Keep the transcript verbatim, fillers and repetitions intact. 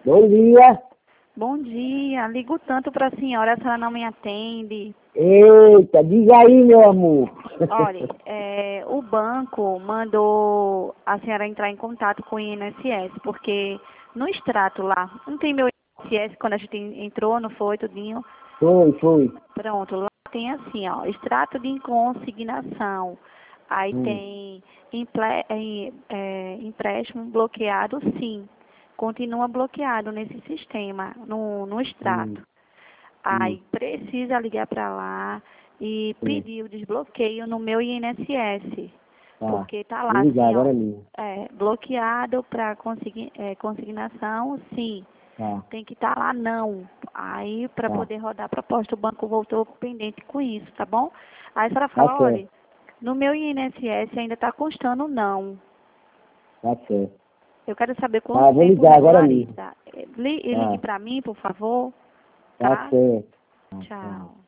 Bom dia. Bom dia. Ligo tanto para a senhora, a senhora não me atende. Eita, diga aí, meu amor. Olha, é, o banco mandou a senhora entrar em contato com o I N S S, porque no extrato lá, não tem meu I N S S quando a gente entrou, não foi, tudinho? Foi, foi. Pronto, lá tem assim, ó, extrato de consignação. Aí Hum. tem emple- em- é, empréstimo bloqueado, sim. Continua bloqueado nesse sistema, no, no extrato. Hum. Aí Hum. precisa ligar para lá e Hum. pedir o desbloqueio no meu I N S S. Tá. Porque tá lá Vou ligar assim, ó, agora mesmo. é, bloqueado para consign, é, consignação, sim. Tá, Tem que estar lá não. Aí para tá. poder rodar a proposta, o banco voltou pendente com isso, tá bom? Aí a senhora Tá fala, olha, certo. no meu I N S S ainda está constando não. Tá certo. Eu quero saber Tá, quanto vou tempo ligar agora mesmo. regulariza. Eh, li- Ligue Tá. para mim, por favor, Tá tá? certo. Tá, tá. Tchau.